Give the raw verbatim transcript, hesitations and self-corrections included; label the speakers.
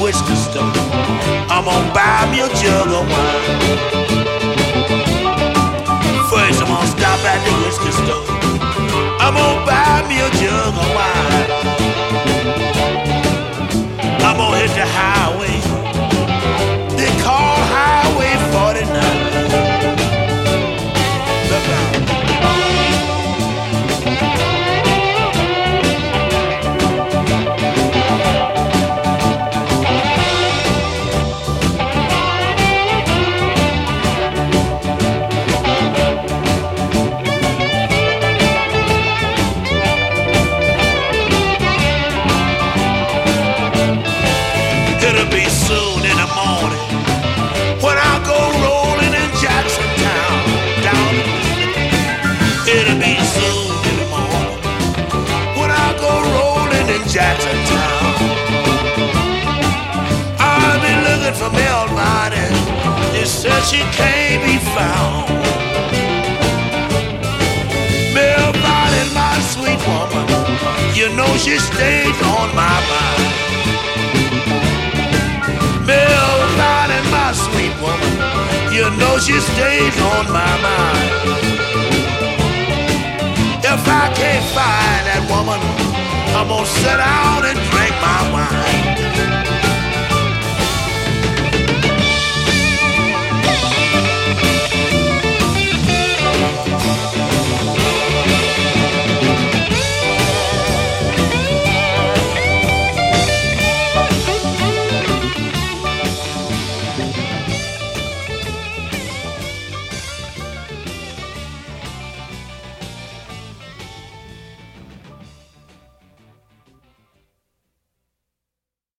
Speaker 1: whiskey store. I'm gonna buy me a jug of wine. First I'm gonna stop at the whiskey store. I'm gonna buy me a jug of wine. I'm gonna hit the highway. They call Highway forty-nine. Look out. It'll be soon in the morning when I go rolling in Jackson Town, down in Mississippi. It'll be soon in the morning when I go rolling in Jackson Town. I'll be looking for Mel Martin. They said she can't be found. Mel Martin, my sweet woman, you know she stays on my mind. Mel Martin, my sweet woman, you know she stays on my mind. If I can't find that woman, I'm gonna sit down and